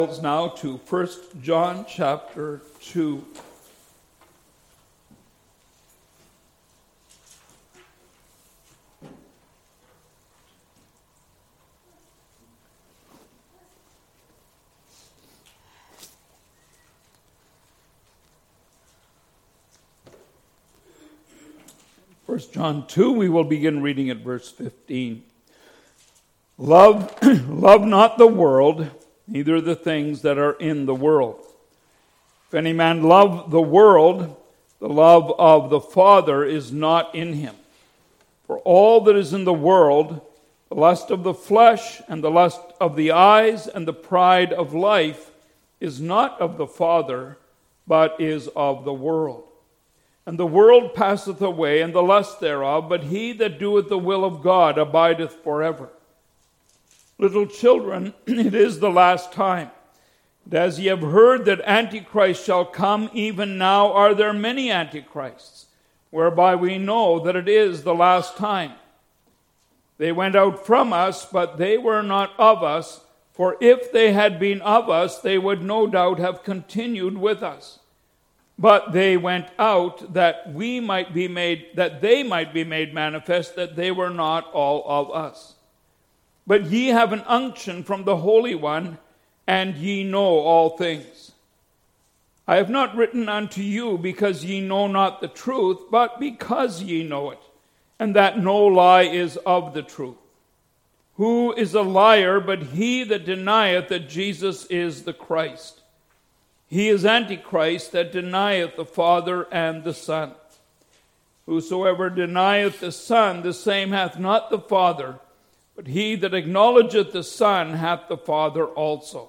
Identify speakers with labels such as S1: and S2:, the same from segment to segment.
S1: Now to 1 John chapter 2. First John 2, we will begin reading at verse 15. Love not the world, neither the things that are in the world. If any man love the world, the love of the Father is not in him. For all that is in the world, the lust of the flesh and the lust of the eyes and the pride of life, is not of the Father, but is of the world. And the world passeth away, and the lust thereof, but he that doeth the will of God abideth forever. Little children, it is the last time. And as ye have heard that Antichrist shall come, even now are there many Antichrists, whereby we know that it is the last time. They went out from us, but they were not of us, for if they had been of us, they would no doubt have continued with us. But they went out that they might be made manifest that they were not all of us. But ye have an unction from the Holy One, and ye know all things. I have not written unto you because ye know not the truth, but because ye know it, and that no lie is of the truth. Who is a liar but he that denieth that Jesus is the Christ? He is Antichrist that denieth the Father and the Son. Whosoever denieth the Son, the same hath not the Father, but he that acknowledgeth the Son hath the Father also.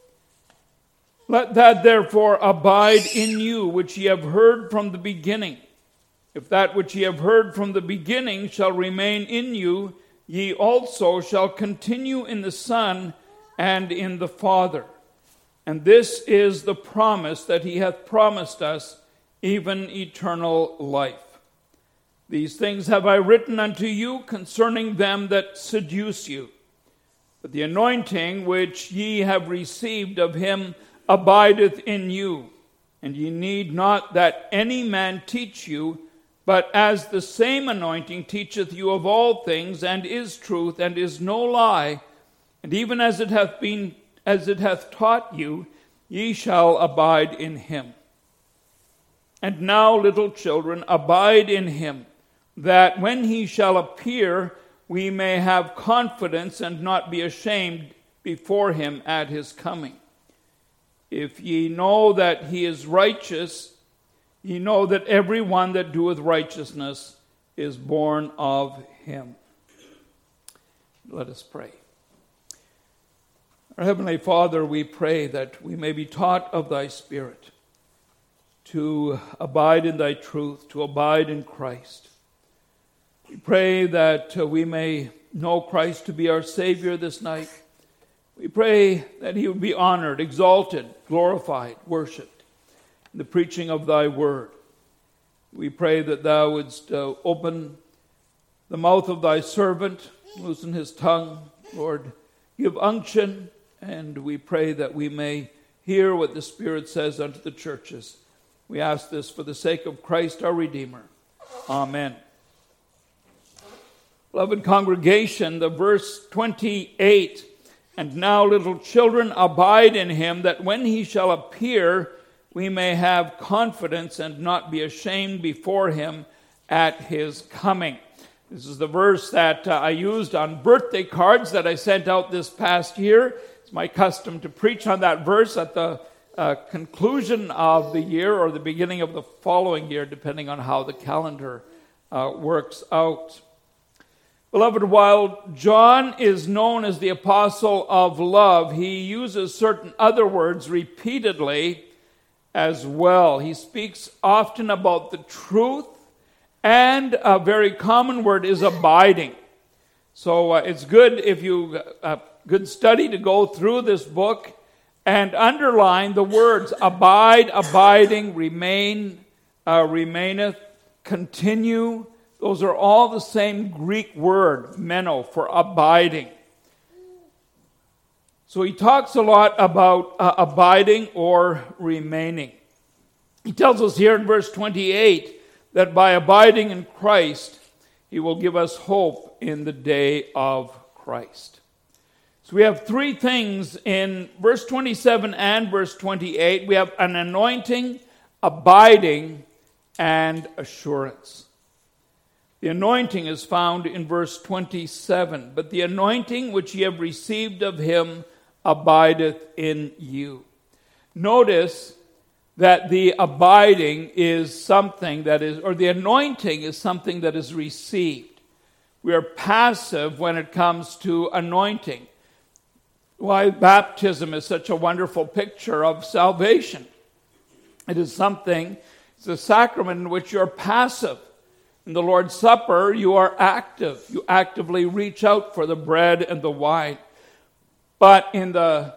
S1: Let that therefore abide in you which ye have heard from the beginning. If that which ye have heard from the beginning shall remain in you, ye also shall continue in the Son and in the Father. And this is the promise that he hath promised us, even eternal life. These things have I written unto you concerning them that seduce you. But the anointing which ye have received of him abideth in you, and ye need not that any man teach you, but as the same anointing teacheth you of all things, and is truth, and is no lie, and even as it hath taught you, ye shall abide in him. And now, little children, abide in him, that when he shall appear, we may have confidence and not be ashamed before him at his coming. If ye know that he is righteous, ye know that every one that doeth righteousness is born of him. Let us pray. Our Heavenly Father, we pray that we may be taught of thy Spirit, to abide in thy truth, to abide in Christ. We pray that we may know Christ to be our Savior this night. We pray that he would be honored, exalted, glorified, worshipped in the preaching of thy word. We pray that thou wouldst open the mouth of thy servant, loosen his tongue, Lord, give unction, and we pray that we may hear what the Spirit says unto the churches. We ask this for the sake of Christ our Redeemer. Amen. Beloved congregation, the verse 28, and now, little children, abide in him, that when he shall appear, we may have confidence and not be ashamed before him at his coming. This is the verse that I used on birthday cards that I sent out this past year. It's my custom to preach on that verse at the conclusion of the year or the beginning of the following year, depending on how the calendar works out. Beloved, while John is known as the apostle of love, he uses certain other words repeatedly as well. He speaks often about the truth, and a very common word is abiding. So it's good if you good study to go through this book and underline the words abide, abiding, remain, remaineth, continue. Those are all the same Greek word, meno, for abiding. So he talks a lot about abiding or remaining. He tells us here in verse 28 that by abiding in Christ, he will give us hope in the day of Christ. So we have three things in verse 27 and verse 28. We have an anointing, abiding, and assurance. The anointing is found in verse 27. But the anointing which ye have received of him abideth in you. Notice that the abiding is something that is, or the anointing is something that is received. We are passive when it comes to anointing. Why baptism is such a wonderful picture of salvation. It is something, it's a sacrament in which you're passive. In the Lord's Supper, you are active. You actively reach out for the bread and the wine. But in the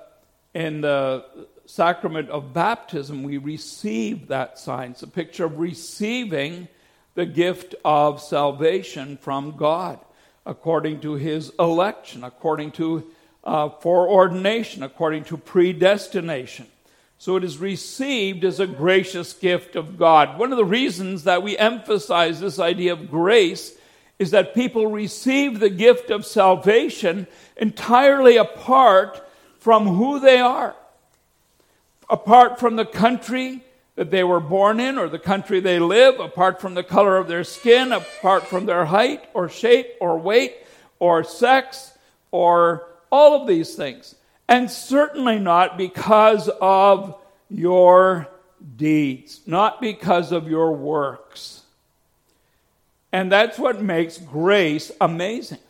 S1: sacrament of baptism, we receive that sign. It's a picture of receiving the gift of salvation from God, according to his election, according to foreordination, according to predestination. So it is received as a gracious gift of God. One of the reasons that we emphasize this idea of grace is that people receive the gift of salvation entirely apart from who they are, apart from the country that they were born in or the country they live, apart from the color of their skin, apart from their height or shape or weight or sex or all of these things. And certainly not because of your deeds, not because of your works. And that's what makes grace amazing.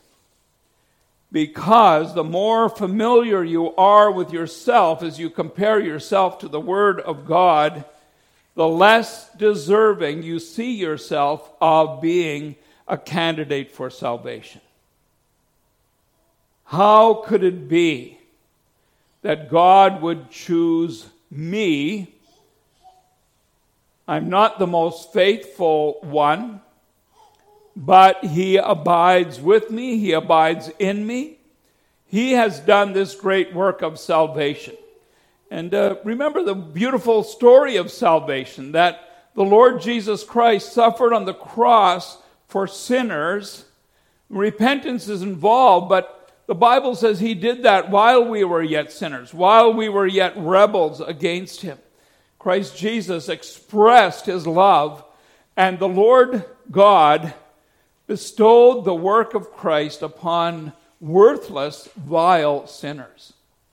S1: Because the more familiar you are with yourself as you compare yourself to the Word of God, the less deserving you see yourself of being a candidate for salvation. How could it be that God would choose me? I'm not the most faithful one, but he abides with me. He abides in me. He has done this great work of salvation. And remember the beautiful story of salvation, that the Lord Jesus Christ suffered on the cross for sinners. Repentance is involved, but the Bible says he did that while we were yet sinners, while we were yet rebels against him. Christ Jesus expressed his love, and the Lord God bestowed the work of Christ upon worthless, vile sinners.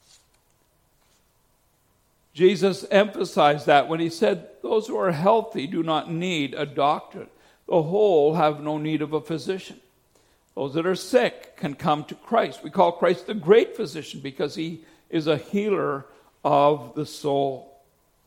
S1: Jesus emphasized that when he said, those who are healthy do not need a doctor. The whole have no need of a physician. Those that are sick can come to Christ. We call Christ the great physician because he is a healer of the soul.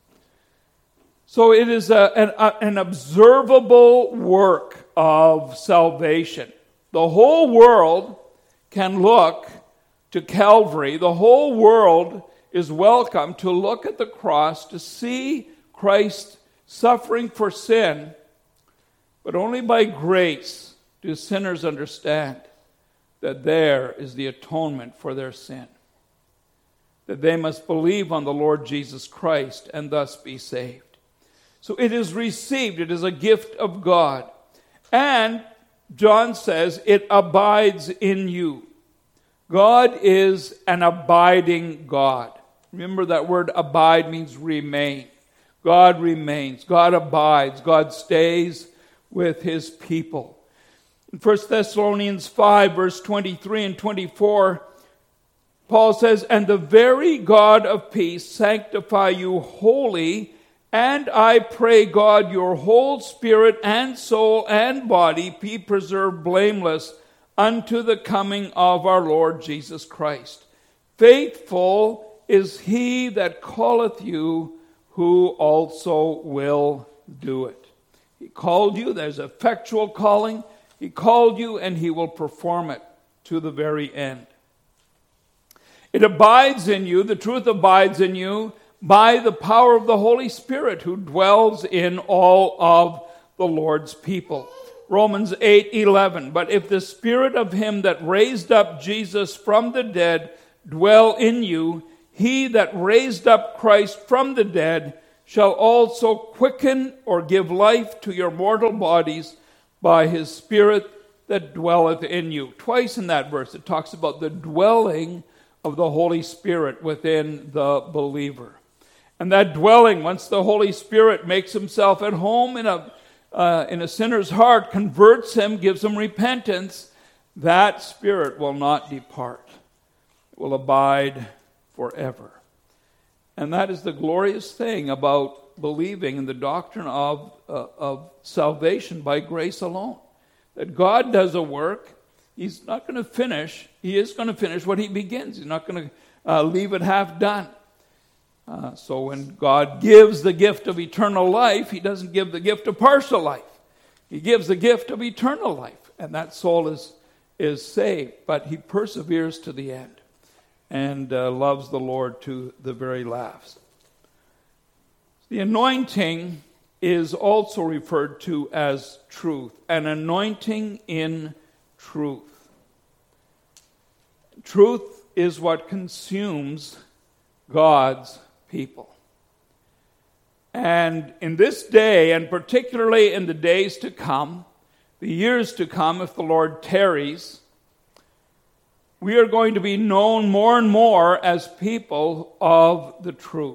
S1: So it is an observable work of salvation. The whole world can look to Calvary. The whole world is welcome to look at the cross, to see Christ suffering for sin, but only by grace do sinners understand that there is the atonement for their sin, that they must believe on the Lord Jesus Christ and thus be saved. So it is received. It is a gift of God. And John says it abides in you. God is an abiding God. Remember that word abide means remain. God remains. God abides. God stays with his people. In 1 Thessalonians 5, verse 23 and 24, Paul says, and the very God of peace sanctify you wholly, and I pray God your whole spirit and soul and body be preserved blameless unto the coming of our Lord Jesus Christ. Faithful is he that calleth you, who also will do it. He called you, there's effectual calling. He called you and he will perform it to the very end. It abides in you, the truth abides in you by the power of the Holy Spirit who dwells in all of the Lord's people. Romans 8:11, but if the Spirit of him that raised up Jesus from the dead dwell in you, he that raised up Christ from the dead shall also quicken or give life to your mortal bodies by his Spirit that dwelleth in you. Twice in that verse it talks about the dwelling of the Holy Spirit within the believer. And that dwelling, once the Holy Spirit makes himself at home in a sinner's heart, converts him, gives him repentance, that Spirit will not depart. It will abide forever. And that is the glorious thing about believing in the doctrine of salvation by grace alone. That God does a work. He's not going to finish. He is going to finish what he begins. He's not going to leave it half done. So when God gives the gift of eternal life, he doesn't give the gift of partial life. He gives the gift of eternal life. And that soul is saved. But he perseveres to the end and loves the Lord to the very last. The anointing is also referred to as truth. An anointing in truth. Truth is what consumes God's people. And in this day, and particularly in the days to come, the years to come, if the Lord tarries, we are going to be known more and more as people of the truth.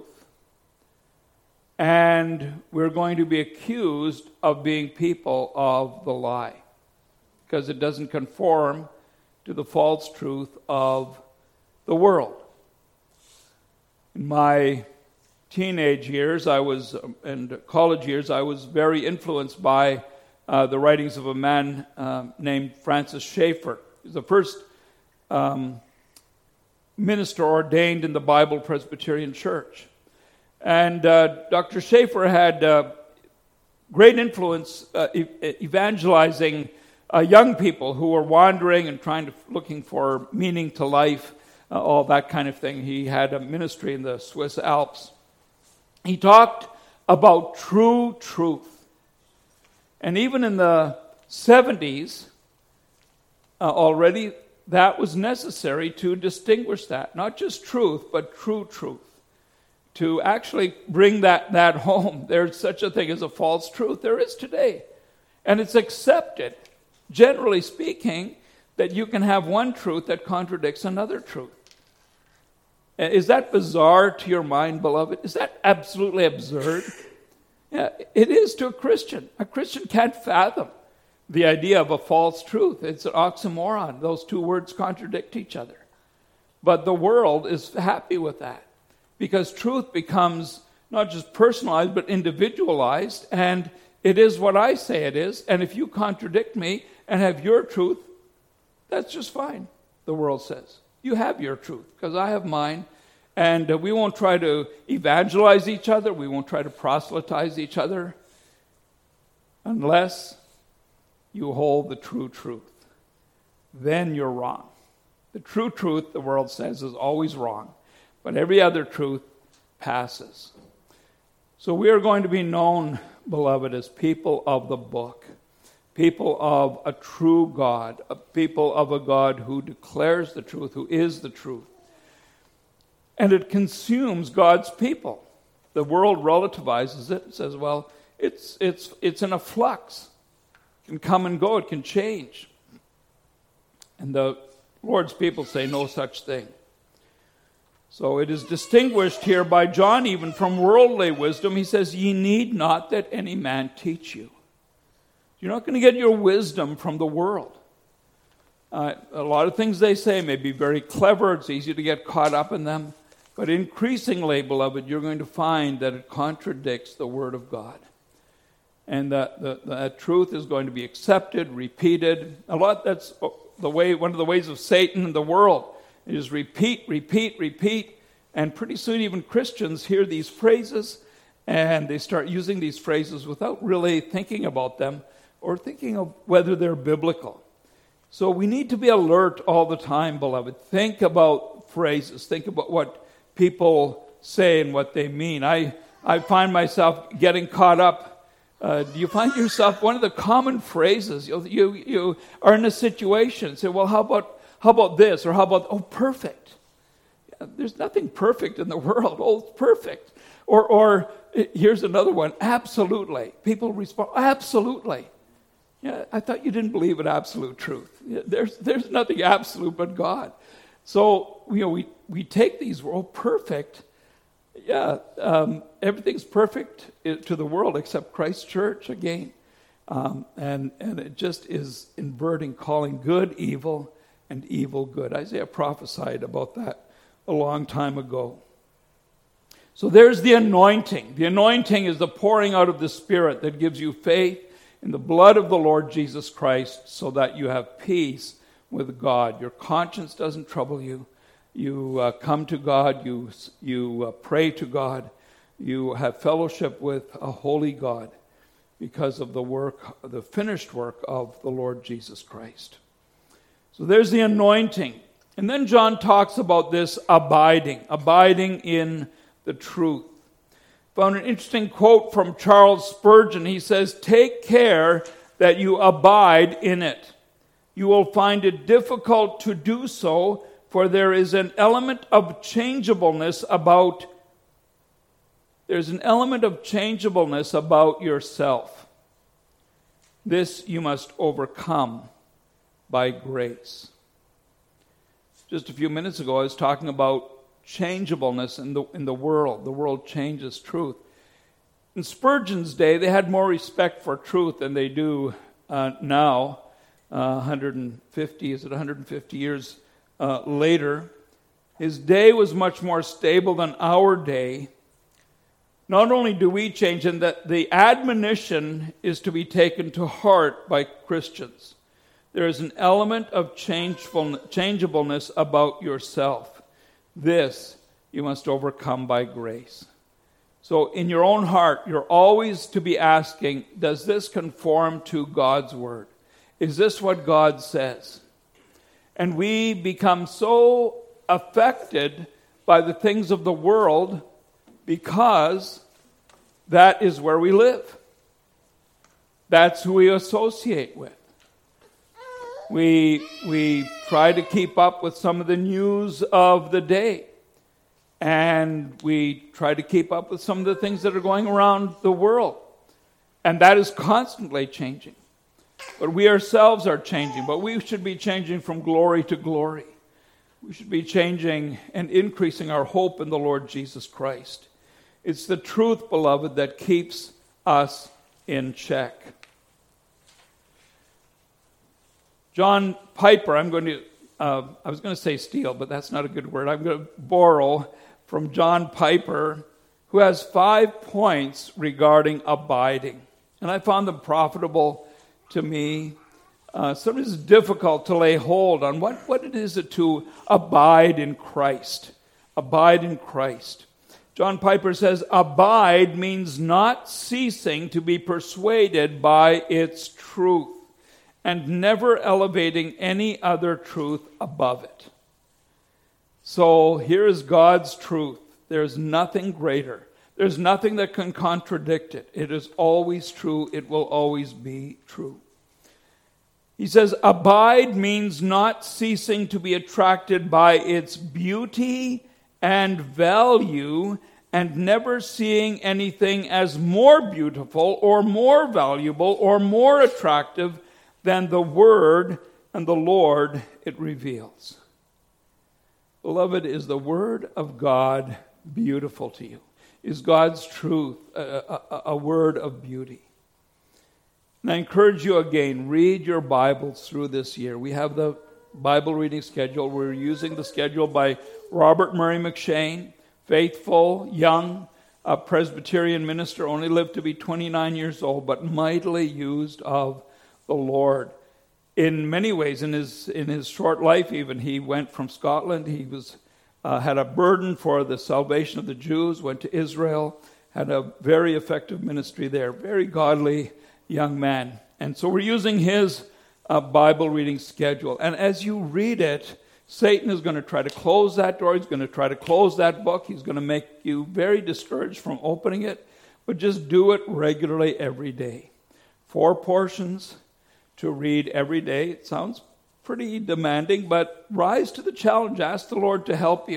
S1: And we're going to be accused of being people of the lie, because it doesn't conform to the false truth of the world. In my teenage years, and college years, I was very influenced by the writings of a man named Francis Schaeffer. He was the first minister ordained in the Bible Presbyterian Church. And Dr. Schaeffer had great influence evangelizing young people who were wandering and looking for meaning to life, all that kind of thing. He had a ministry in the Swiss Alps. He talked about true truth. And even in the 70s, already, that was necessary to distinguish that. Not just truth, but true truth. To actually bring that home. There's such a thing as a false truth. There is today. And it's accepted, generally speaking, that you can have one truth that contradicts another truth. Is that bizarre to your mind, beloved? Is that absolutely absurd? Yeah, it is to a Christian. A Christian can't fathom the idea of a false truth. It's an oxymoron. Those two words contradict each other. But the world is happy with that, because truth becomes not just personalized, but individualized, and it is what I say it is. And if you contradict me and have your truth, that's just fine, the world says. You have your truth, because I have mine. And we won't try to evangelize each other. We won't try to proselytize each other unless you hold the true truth. Then you're wrong. The true truth, the world says, is always wrong. But every other truth passes. So we are going to be known, beloved, as people of the book. People of a true God, a people of a God who declares the truth, who is the truth. And it consumes God's people. The world relativizes it and says, well, it's in a flux. It can come and go, it can change. And the Lord's people say no such thing. So it is distinguished here by John even from worldly wisdom. He says, ye need not that any man teach you. You're not going to get your wisdom from the world. A lot of things they say may be very clever. It's easy to get caught up in them. But increasingly, beloved, you're going to find that it contradicts the Word of God. And that truth is going to be accepted, repeated. That's one of the ways of Satan and the world. It is repeat, repeat, repeat. And pretty soon even Christians hear these phrases and they start using these phrases without really thinking about them or thinking of whether they're biblical. So we need to be alert all the time, beloved. Think about phrases. Think about what people say and what they mean. I find myself getting caught up. Do you find yourself, one of the common phrases, you are in a situation, say, well, how about this? Or how about, oh, perfect. There's nothing perfect in the world. Oh, it's perfect. Or here's another one. Absolutely. People respond, absolutely. Yeah, I thought you didn't believe in absolute truth. Yeah, there's nothing absolute but God. So, we take these, perfect. Yeah, everything's perfect to the world except Christ's church again. And it just is inverting, calling good evil and evil good. Isaiah prophesied about that a long time ago. So there's the anointing. The anointing is the pouring out of the Spirit that gives you faith in the blood of the Lord Jesus Christ so that you have peace with God. Your conscience doesn't trouble you. You come to God. You pray to God. You have fellowship with a holy God because of the finished work of the Lord Jesus Christ. So there's the anointing. And then John talks about this abiding in the truth. Found an interesting quote from Charles Spurgeon. He says, "Take care that you abide in it. You will find it difficult to do so, for there is an element of changeableness about yourself. This you must overcome by grace." Just a few minutes ago, I was talking about changeableness in the world. The world changes truth. In Spurgeon's day, they had more respect for truth than they do now. 150 years later. His day was much more stable than our day. Not only do we change, and that the admonition is to be taken to heart by Christians. There is an element of changeableness about yourself. This you must overcome by grace. So in your own heart, you're always to be asking, does this conform to God's word? Is this what God says? And we become so affected by the things of the world because that is where we live. That's who we associate with. We try to keep up with some of the news of the day. And we try to keep up with some of the things that are going around the world. And that is constantly changing. But we ourselves are changing. But we should be changing from glory to glory. We should be changing and increasing our hope in the Lord Jesus Christ. It's the truth, beloved, that keeps us in check. John Piper, I was going to say steal, but that's not a good word. I'm going to borrow from John Piper, who has 5 points regarding abiding. And I found them profitable to me. Sometimes it's difficult to lay hold on what it is to abide in Christ. Abide in Christ. John Piper says, abide means not ceasing to be persuaded by its truth, and never elevating any other truth above it. So here is God's truth. There's nothing greater. There's nothing that can contradict it. It is always true. It will always be true. He says, abide means not ceasing to be attracted by its beauty and value, and never seeing anything as more beautiful or more valuable or more attractive than the Word and the Lord it reveals. Beloved, is the Word of God beautiful to you? Is God's truth a word of beauty? And I encourage you again, read your Bibles through this year. We have the Bible reading schedule. We're using the schedule by Robert Murray McShane, faithful, young Presbyterian minister, only lived to be 29 years old, but mightily used of the Lord. In many ways, in his short life even, he went from Scotland. He had a burden for the salvation of the Jews, went to Israel, had a very effective ministry there, very godly young man. And so we're using his Bible reading schedule. And as you read it, Satan is going to try to close that door. He's going to try to close that book. He's going to make you very discouraged from opening it. But just do it regularly every day. 4 portions to read every day. It sounds pretty demanding, but rise to the challenge. Ask the Lord to help you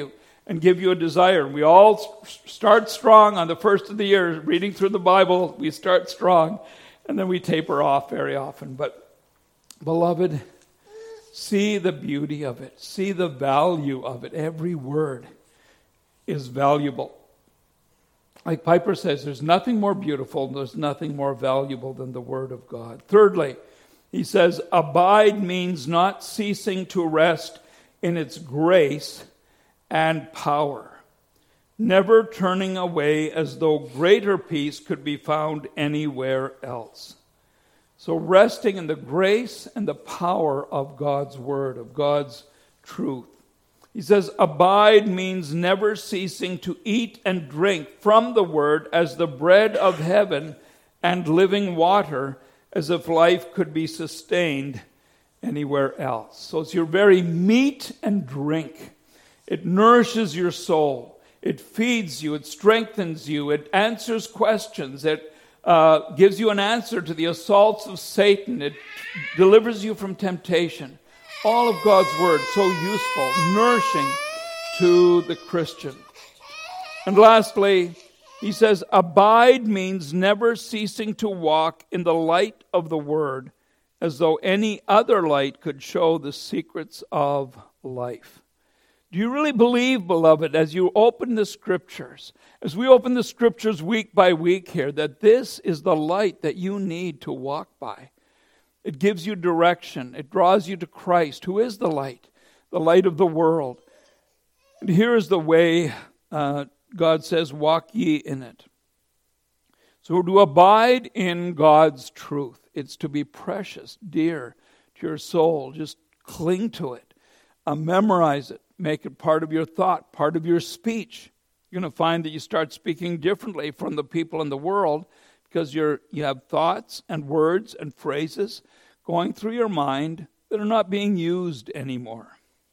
S1: and give you a desire. We all start strong on the first of the year, reading through the Bible. We start strong, and then we taper off very often. But, beloved, see the beauty of it. See the value of it. Every word is valuable. Like Piper says, there's nothing more beautiful, there's nothing more valuable than the Word of God. Thirdly, he says, abide means not ceasing to rest in its grace and power, never turning away as though greater peace could be found anywhere else. So resting in the grace and the power of God's Word, of God's truth. He says, abide means never ceasing to eat and drink from the Word as the bread of heaven and living water, as if life could be sustained anywhere else. So it's your very meat and drink. It nourishes your soul. It feeds you. It strengthens you. It answers questions. It gives you an answer to the assaults of Satan. It delivers you from temptation. All of God's Word, so useful, nourishing to the Christian. And lastly, he says, abide means never ceasing to walk in the light of the Word, as though any other light could show the secrets of life. Do you really believe, beloved, as you open the Scriptures, as we open the Scriptures week by week here, that this is the light that you need to walk by? It gives you direction. It draws you to Christ, who is the light of the world. And here is the way God says, walk ye in it. So to abide in God's truth, it's to be precious, dear to your soul. Just cling to it. Memorize it. Make it part of your thought, part of your speech. You're going to find that you start speaking differently from the people in the world because you have thoughts and words and phrases going through your mind that are not being used anymore.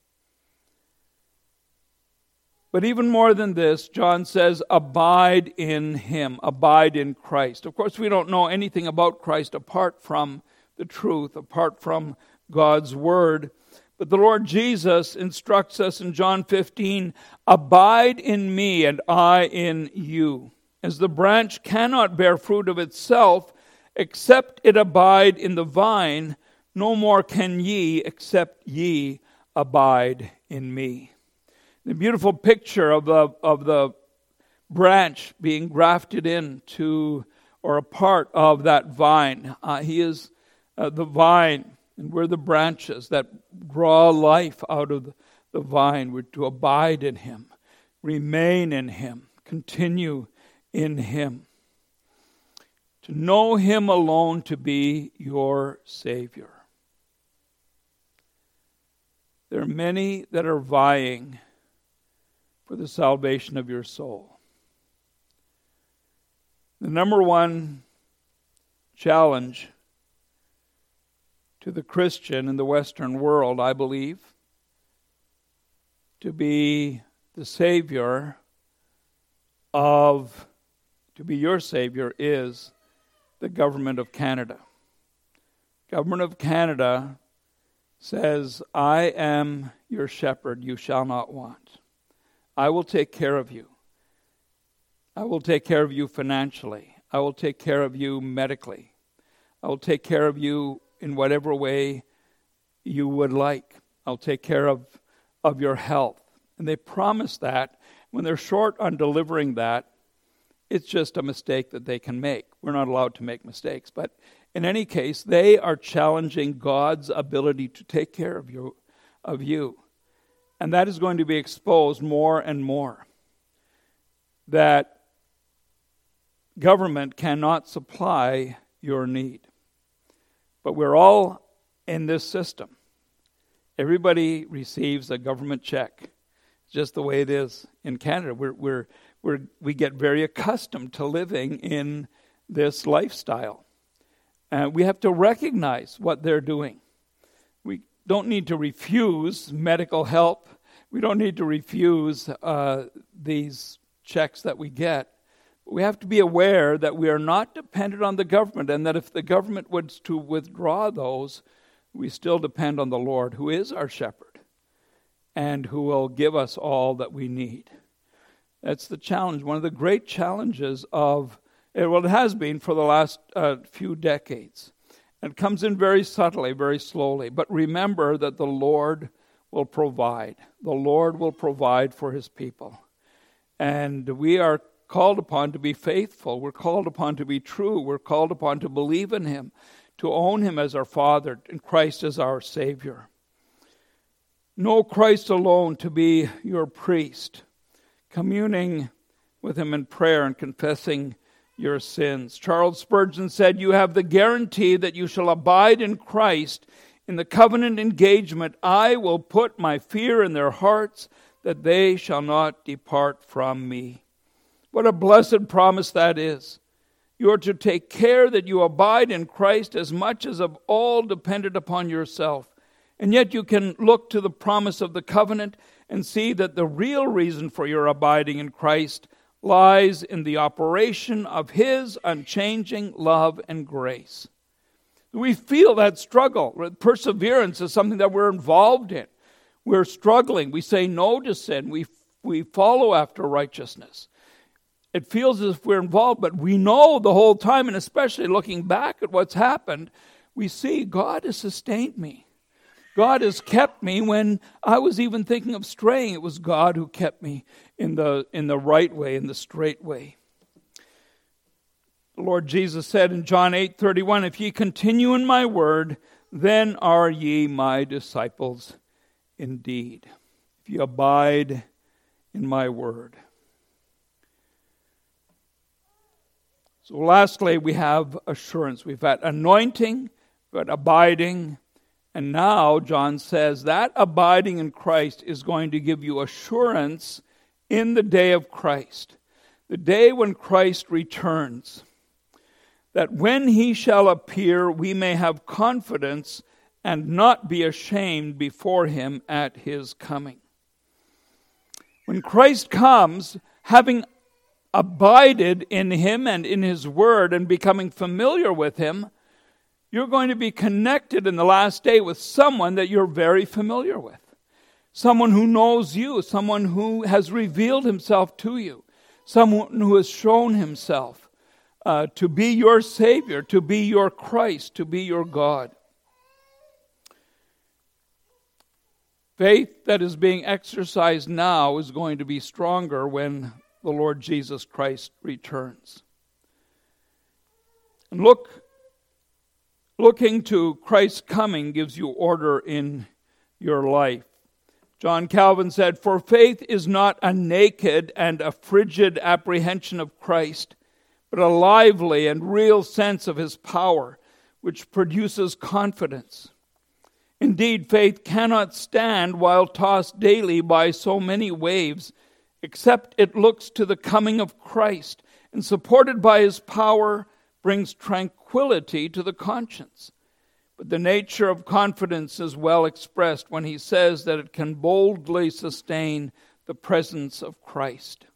S1: But even more than this, John says, abide in Him, abide in Christ. Of course, we don't know anything about Christ apart from the truth, apart from God's Word. But the Lord Jesus instructs us in John 15, abide in me and I in you. As the branch cannot bear fruit of itself, except it abide in the vine, no more can ye, except ye abide in me. The beautiful picture of the branch being grafted into or a part of that vine. He is the vine, and we're the branches that draw life out of the vine. We're to abide in Him, remain in Him, continue in Him. To know Him alone to be your Savior. There are many that are vying for the salvation of your soul. The number one challenge to the Christian in the Western world, I believe, to be the Savior to be your Savior is the government of Canada. Government of Canada says, I am your shepherd, you shall not want. I will take care of you. I will take care of you financially. I will take care of you medically. I will take care of you in whatever way you would like. I'll take care of your health. And they promise that. When they're short on delivering that, it's just a mistake that they can make. We're not allowed to make mistakes. But in any case, they are challenging God's ability to take care of you. And that is going to be exposed more and more. That government cannot supply your need. But we're all in this system. Everybody receives a government check. It's just the way it is in Canada. We get very accustomed to living in this lifestyle. And we have to recognize what they're doing. We don't need to refuse medical help. We don't need to refuse these checks that we get. We have to be aware that we are not dependent on the government, and that if the government was to withdraw those, we still depend on the Lord, who is our shepherd. and who will give us all that we need. That's the challenge, one of the great challenges of, well, it has been for the last few decades. It comes in very subtly, very slowly. But remember that the Lord will provide. The Lord will provide for his people. And we are called upon to be faithful. We're called upon to be true. We're called upon to believe in him, to own him as our Father and Christ as our Savior. Know Christ alone to be your priest, communing with him in prayer and confessing your sins. Charles Spurgeon said, "You have the guarantee that you shall abide in Christ. In the covenant engagement, I will put my fear in their hearts, that they shall not depart from me." What a blessed promise that is. You are to take care that you abide in Christ as much as of all depended upon yourself. And yet you can look to the promise of the covenant and see that the real reason for your abiding in Christ lies in the operation of his unchanging love and grace. We feel that struggle. Perseverance is something that we're involved in. We're struggling. We say no to sin. We follow after righteousness. It feels as if we're involved, but we know the whole time, and especially looking back at what's happened, we see God has sustained me. God has kept me when I was even thinking of straying. It was God who kept me in the right way, in the straight way. The Lord Jesus said in John 8:31, "If ye continue in my word, then are ye my disciples indeed." If ye abide in my word. So lastly, we have assurance. We've got anointing, we've got abiding, and now John says that abiding in Christ is going to give you assurance in the day of Christ, the day when Christ returns, that when he shall appear, we may have confidence and not be ashamed before him at his coming. When Christ comes, having abided in him and in his word and becoming familiar with him, you're going to be connected in the last day with someone that you're very familiar with. Someone who knows you, someone who has revealed himself to you, someone who has shown himself to be your Savior, to be your Christ, to be your God. Faith that is being exercised now is going to be stronger when the Lord Jesus Christ returns. And looking to Christ's coming gives you order in your life. John Calvin said, "For faith is not a naked and a frigid apprehension of Christ, but a lively and real sense of his power, which produces confidence. Indeed, faith cannot stand while tossed daily by so many waves, except it looks to the coming of Christ, and supported by his power, brings tranquility to the conscience. But the nature of confidence is well expressed when he says that it can boldly sustain the presence of Christ."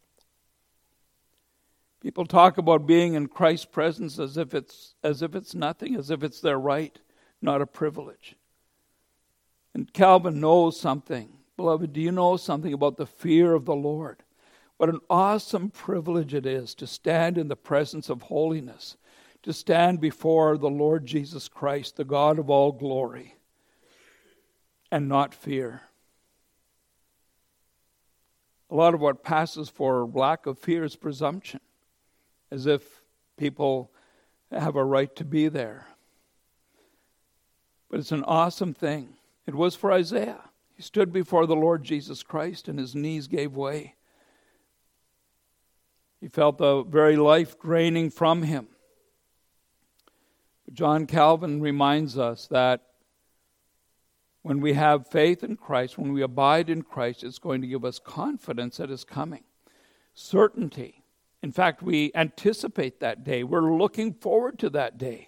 S1: People talk about being in Christ's presence as if it's nothing, as if it's their right, not a privilege. And Calvin knows something. Beloved, do you know something about the fear of the Lord? What an awesome privilege it is to stand in the presence of holiness, to stand before the Lord Jesus Christ, the God of all glory, and not fear. A lot of what passes for lack of fear is presumption, as if people have a right to be there. But it's an awesome thing. It was for Isaiah. He stood before the Lord Jesus Christ and his knees gave way. He felt the very life draining from him. But John Calvin reminds us that when we have faith in Christ, when we abide in Christ, it's going to give us confidence at his coming. Certainty. In fact, we anticipate that day. We're looking forward to that day.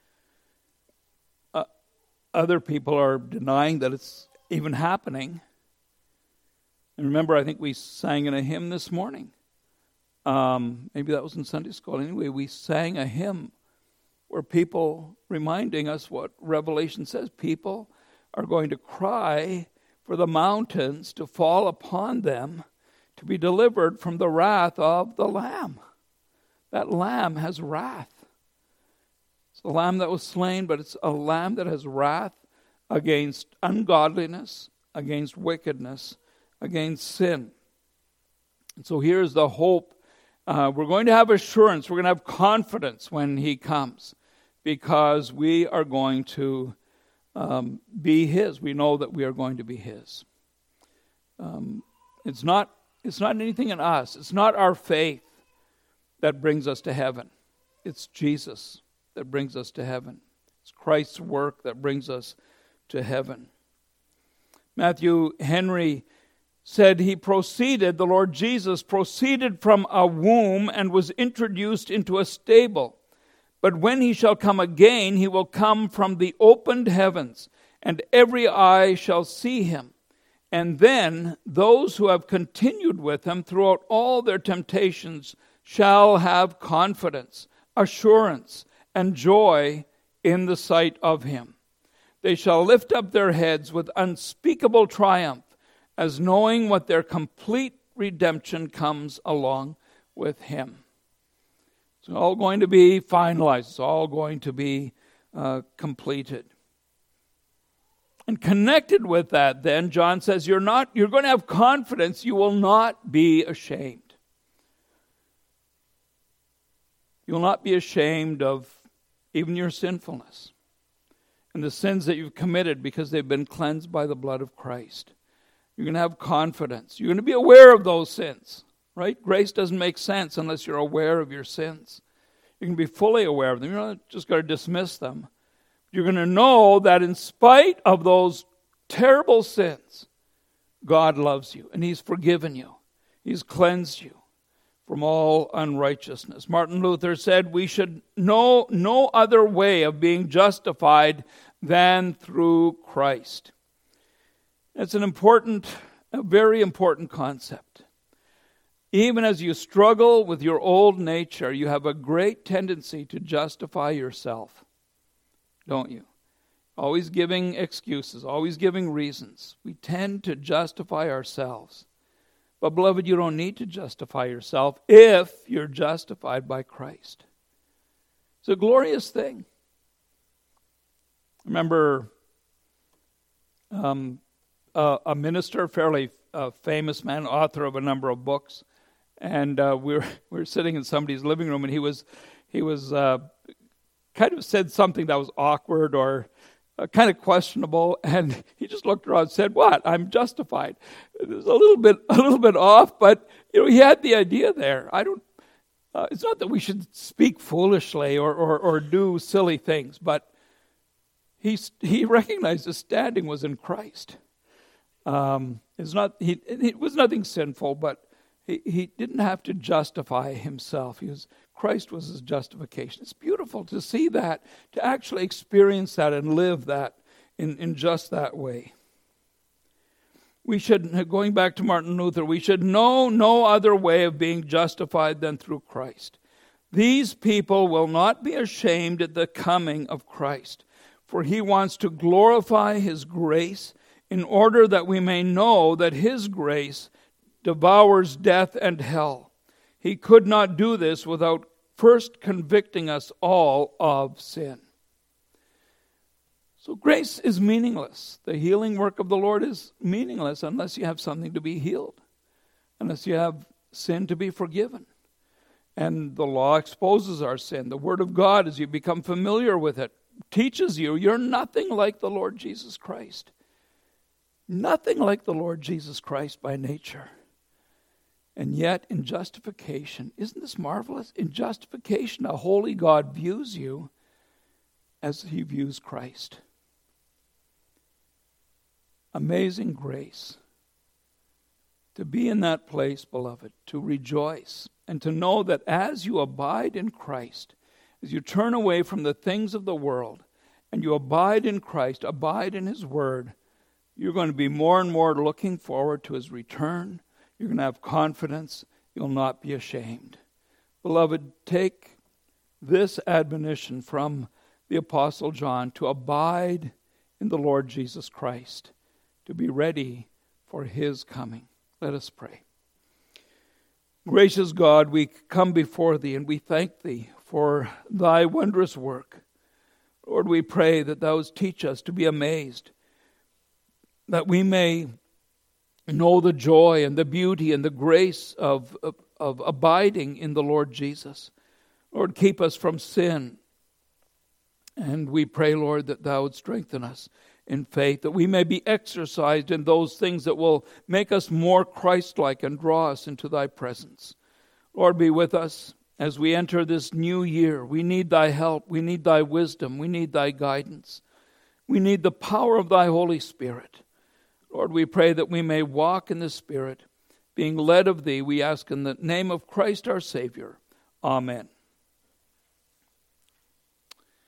S1: Other people are denying that it's even happening. And remember, I think we sang in a hymn this morning. Maybe that was in Sunday school. Anyway, we sang a hymn where people reminding us what Revelation says. People are going to cry for the mountains to fall upon them to be delivered from the wrath of the Lamb. That Lamb has wrath. It's the Lamb that was slain, but it's a Lamb that has wrath against ungodliness, against wickedness, against sin. And so here's the hope. We're going to have assurance. We're going to have confidence when he comes, because we are going to be his. We know that we are going to be his. It's not anything in us. It's not our faith that brings us to heaven. It's Jesus that brings us to heaven. It's Christ's work that brings us to heaven. Matthew Henry said the Lord Jesus proceeded from a womb and was introduced into a stable. But when he shall come again, he will come from the opened heavens, and every eye shall see him. And then those who have continued with him throughout all their temptations shall have confidence, assurance, and joy in the sight of him. They shall lift up their heads with unspeakable triumph, as knowing what their complete redemption comes along with him. It's all going to be finalized. It's all going to be completed. And connected with that, then, John says, you're going to have confidence. You will not be ashamed. You will not be ashamed of even your sinfulness and the sins that you've committed, because they've been cleansed by the blood of Christ. You're going to have confidence. You're going to be aware of those sins, right? Grace doesn't make sense unless you're aware of your sins. You can be fully aware of them. You're not just going to dismiss them. You're going to know that in spite of those terrible sins, God loves you and he's forgiven you. He's cleansed you from all unrighteousness. Martin Luther said we should know no other way of being justified than through Christ. It's a very important concept. Even as you struggle with your old nature, you have a great tendency to justify yourself, don't you? Always giving excuses, always giving reasons. We tend to justify ourselves. But beloved, you don't need to justify yourself if you're justified by Christ. It's a glorious thing. I remember a minister, fairly famous man, author of a number of books, and we were sitting in somebody's living room, and he was kind of said something that was awkward or kind of questionable, and he just looked around and said, "What? I'm justified." It was a little bit off, but he had the idea there. It's not that we should speak foolishly or do silly things, but he recognized his standing was in Christ. It was nothing sinful, but he didn't have to justify himself. Christ was his justification. It's beautiful to see that, to actually experience that and live that in just that way. We should, going back to Martin Luther, we should know no other way of being justified than through Christ. These people will not be ashamed at the coming of Christ, for he wants to glorify his grace in order that we may know that his grace devours death and hell. He could not do this without first convicting us all of sin. So grace is meaningless. The healing work of the Lord is meaningless unless you have something to be healed, unless you have sin to be forgiven. And the law exposes our sin. The Word of God, as you become familiar with it, teaches you you're nothing like the Lord Jesus Christ. Nothing like the Lord Jesus Christ by nature. And yet, in justification, isn't this marvelous? In justification, a holy God views you as he views Christ. Amazing grace. To be in that place, beloved, to rejoice and to know that as you abide in Christ, as you turn away from the things of the world and you abide in Christ, abide in his word, you're going to be more and more looking forward to his return. You're going to have confidence. You'll not be ashamed. Beloved, take this admonition from the Apostle John to abide in the Lord Jesus Christ to be ready for his coming. Let us pray. Gracious God, we come before thee and we thank thee for thy wondrous work. Lord, we pray that thou would teach us to be amazed, that we may know the joy and the beauty and the grace of abiding in the Lord Jesus. Lord, keep us from sin. And we pray, Lord, that thou would strengthen us in faith, that we may be exercised in those things that will make us more Christ-like and draw us into thy presence. Lord, be with us as we enter this new year. We need thy help. We need thy wisdom. We need thy guidance. We need the power of thy Holy Spirit. Lord, we pray that we may walk in the Spirit, being led of thee. We ask in the name of Christ our Savior. Amen.